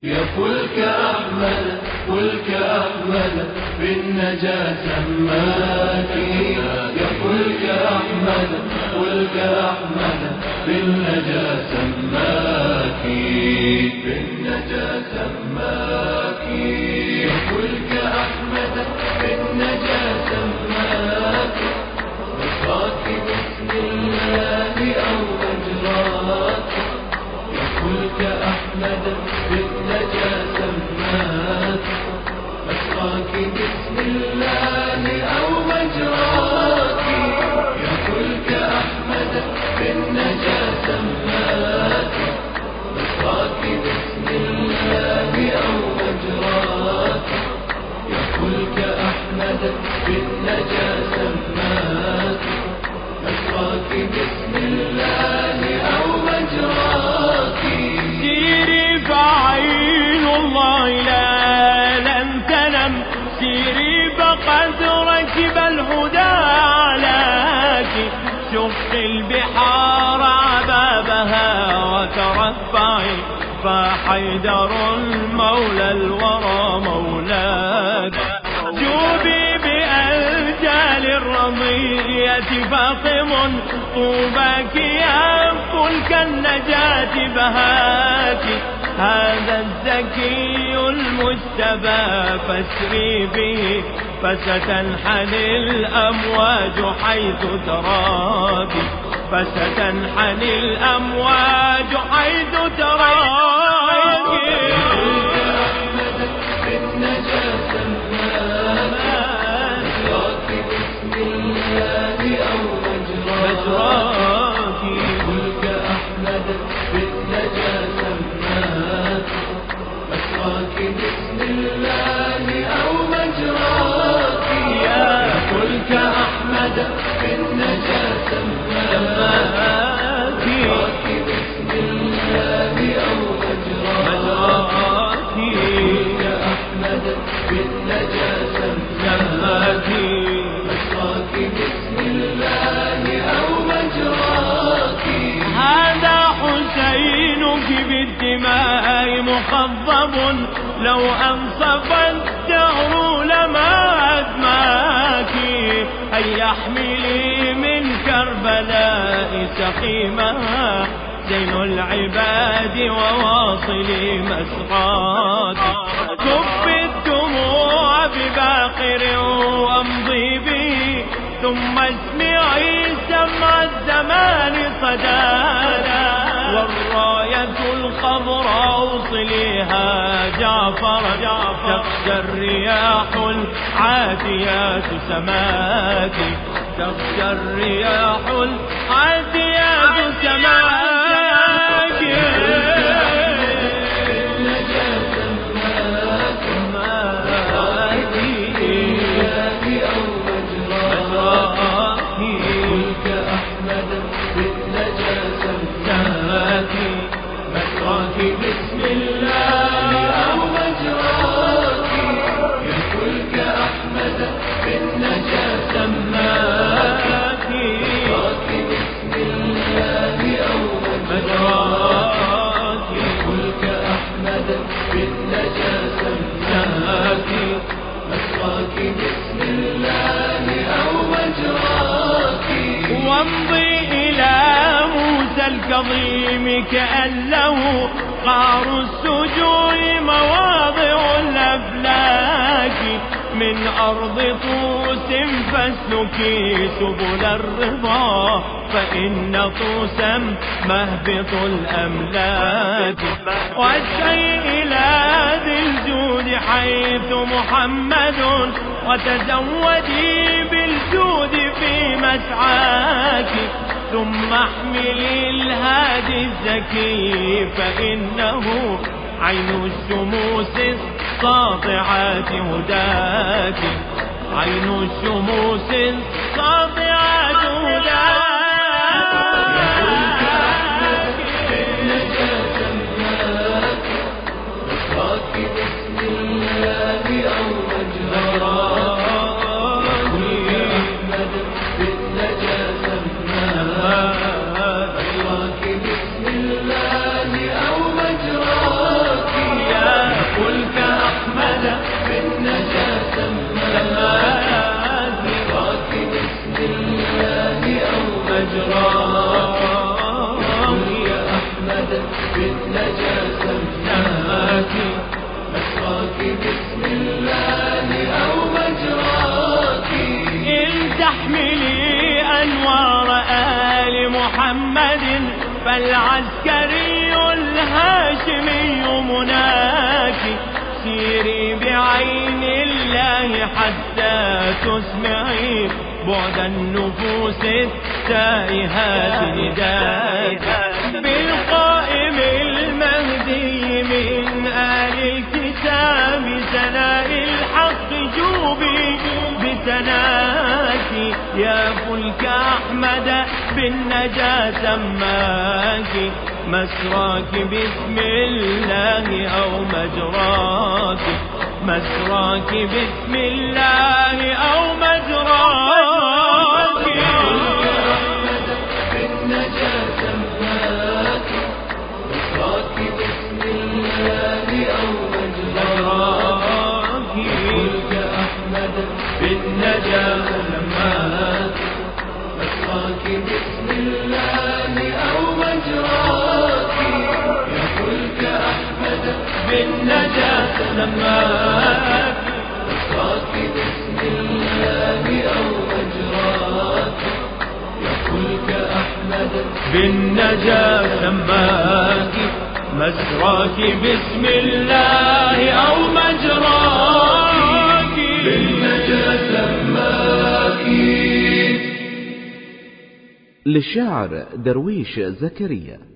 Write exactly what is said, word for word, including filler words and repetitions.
يا فلك أحمد فلك أحمد بالنجاة سماك. يا فلك أحمد فلك أحمد بالنجاة سماك. بالنجاة سماك. يا فلك أحمد بالنجاة سماك. بشراك بسم الله أو مجراك. يا فلك أحمد بالنجاة سماك. بشراك بسم الله أو مجراك. يا فلك أحمد بالنجاة سماك. بشراك بسم الله أو مجراك. يا فلك أحمد بالنجاة سماك. بشراك بسم الله أو مجراك. سيري فعين الله لا لن تنم. سيري فقد ركب الهدى علاك. شق البحار عبابها وترفعي فحيدر المولى الورى مولاك. جوبي بأرجال الرضية فاطم طوباك يا فلك النجاة بهاك. هذا الزكي المجتبى فاسري به فستنحني الأمواج حيث تراك. فستنحني الأمواج حيث تراك. بالنجاة سماك. بشراك بسم الله أو مجراك. فلك أحمد بالنجاة سماك. بشراك بسم الله أو مجراك. يا فلك أحمد بالنجاة سماك. بشراك بسم الله أو مجراك. فلك أحمد بالنجاة سماك. بشراك بسم الله أو مجراك. هذا حسينك بالدماء مخضب. لو أنصف الدهر لما أدماك. هيا احملي من كربلاء سقيمها زين العباد وواصلي مسعاك. كف الدموع بباقر وامضي به ثم اسمعي سمع الزمان صدانا. والراية الخضراء اوصليها جعفرا. تخشى الرياح العاتيات سماك. تخشى الرياح العاتيات سماك. بالنجاة سماك. بشراك أو مجراك. فلك أحمد بالنجاة سماك. بشراك بسم الله أو مجراك. يا فلك أحمد بالنجاة سماك. بشراك بسم الله أو مجراك. يا فلك أحمد بالنجاة سماك. بشراك بسم الله أو مجراك. وامضي إلى موسى الكظيم كأن له قعر السجون مواضع الأفلاك. من أرض طوس فاسلكي سبل الرضا فإن طوسا مهبط الأملاك. واسعي إلى ذي الجود حيث محمد وتزودي بالجود في مسعاك. ثم احملي الهادي الزكي فإنه عين الشموس الساطعات هداك. عين الشموس الساطعات هداك. بالنجاة سماك. بشراك بسم الله أو مجراك. فلك أحمد بالنجاة سماك. بشراك بسم الله أو مجراك. يا استكملي أنوار آل محمد فالعسكري الهاشمي مناك. سيري بعين الله حتى تسمعي بعد النفوس التائهات نداك. بالقائم المهدي من آل الكتاب سناء الحق جوبي بتناك. يا فلك أحمد بالنجاة سماك. مسراك بسم الله أو مجراك. مسراك بسم الله أو مجراك. بالنجاة سماك. مسراك بسم الله أو مجراك. فلك أحمد بالنجاة سماك. مسراك بسم الله أو مجراك. يا فلك أحمد بالنجاة سماك. مسراك بسم الله أو مجراك. يا فلك أحمد بالنجاة سماك. مسراك بسم الله أو مجراك. بالنجاة سماك. للشاعر درويش زكريا.